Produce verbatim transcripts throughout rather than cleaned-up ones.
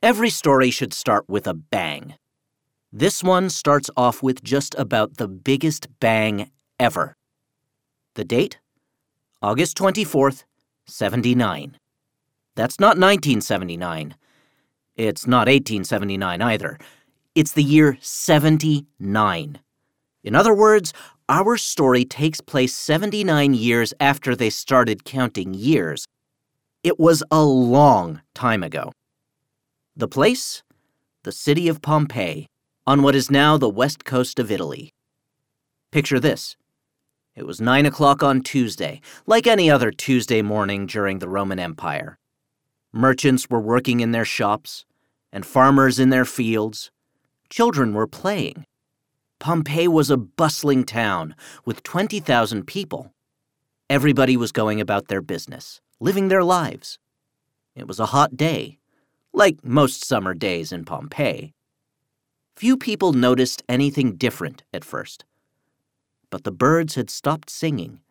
Every story should start with a bang. This one starts off with just about the biggest bang ever. The date? August twenty-fourth, seventy-nine. That's not nineteen seventy-nine. It's not eighteen seventy-nine either. It's the year seventy-nine. In other words, our story takes place seventy-nine years after they started counting years. It was a long time ago. The place? The city of Pompeii, on what is now the west coast of Italy. Picture this. It was nine o'clock on Tuesday, like any other Tuesday morning during the Roman Empire. Merchants were working in their shops, and farmers in their fields. Children were playing. Pompeii was a bustling town with twenty thousand people. Everybody was going about their business, living their lives. It was a hot day, like most summer days in Pompeii. Few people noticed anything different at first. But the birds had stopped singing.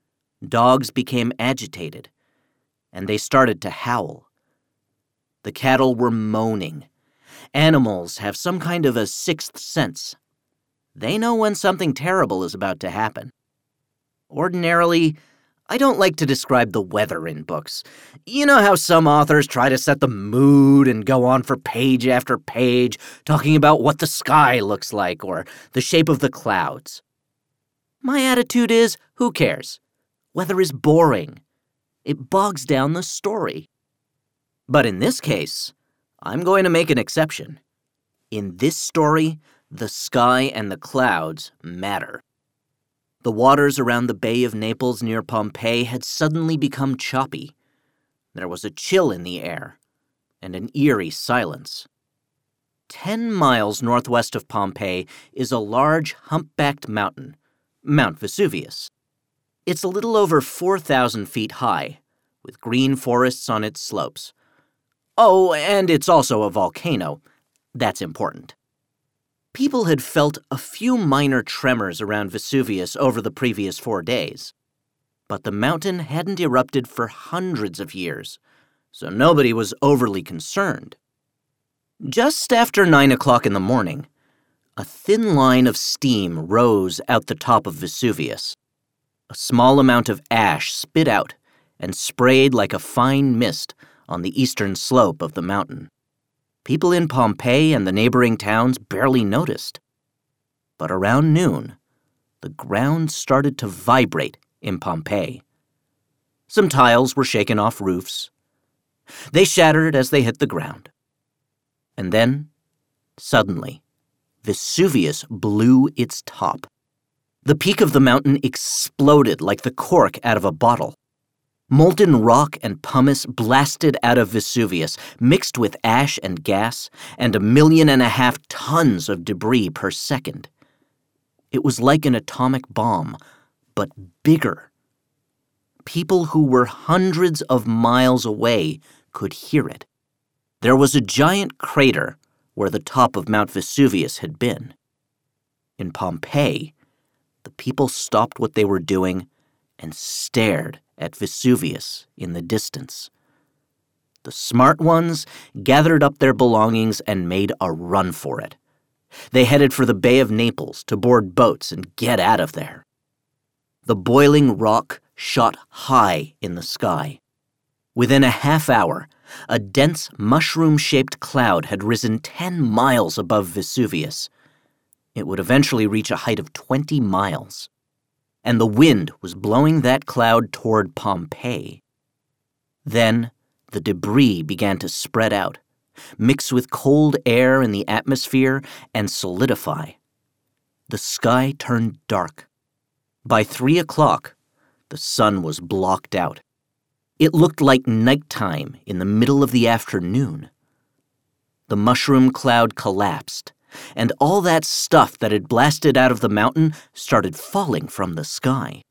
Dogs became agitated, and they started to howl. The cattle were moaning. Animals have some kind of a sixth sense. They know when something terrible is about to happen. Ordinarily, I don't like to describe the weather in books. You know how some authors try to set the mood and go on for page after page, talking about what the sky looks like or the shape of the clouds. My attitude is, who cares? Weather is boring. It bogs down the story. But in this case, I'm going to make an exception. In this story, the sky and the clouds matter. The waters around the Bay of Naples near Pompeii had suddenly become choppy. There was a chill in the air, and an eerie silence. Ten miles northwest of Pompeii is a large, humpbacked mountain, Mount Vesuvius. It's a little over four thousand feet high, with green forests on its slopes. Oh, and it's also a volcano. That's important. People had felt a few minor tremors around Vesuvius over the previous four days. But the mountain hadn't erupted for hundreds of years, so nobody was overly concerned. Just after nine o'clock in the morning, a thin line of steam rose out the top of Vesuvius. A small amount of ash spit out and sprayed like a fine mist on the eastern slope of the mountain. People in Pompeii and the neighboring towns barely noticed. But around noon, the ground started to vibrate in Pompeii. Some tiles were shaken off roofs. They shattered as they hit the ground. And then, suddenly, Vesuvius blew its top. The peak of the mountain exploded like the cork out of a bottle. Molten rock and pumice blasted out of Vesuvius, mixed with ash and gas, and a million and a half tons of debris per second. It was like an atomic bomb, but bigger. People who were hundreds of miles away could hear it. There was a giant crater where the top of Mount Vesuvius had been. In Pompeii, the people stopped what they were doing and stared at Vesuvius in the distance. The smart ones gathered up their belongings and made a run for it. They headed for the Bay of Naples to board boats and get out of there. The boiling rock shot high in the sky. Within a half hour, a dense mushroom-shaped cloud had risen ten miles above Vesuvius. It would eventually reach a height of twenty miles. And the wind was blowing that cloud toward Pompeii. Then the debris began to spread out, mix with cold air in the atmosphere, and solidify. The sky turned dark. By three o'clock, the sun was blocked out. It looked like nighttime in the middle of the afternoon. The mushroom cloud collapsed, and all that stuff that had blasted out of the mountain started falling from the sky.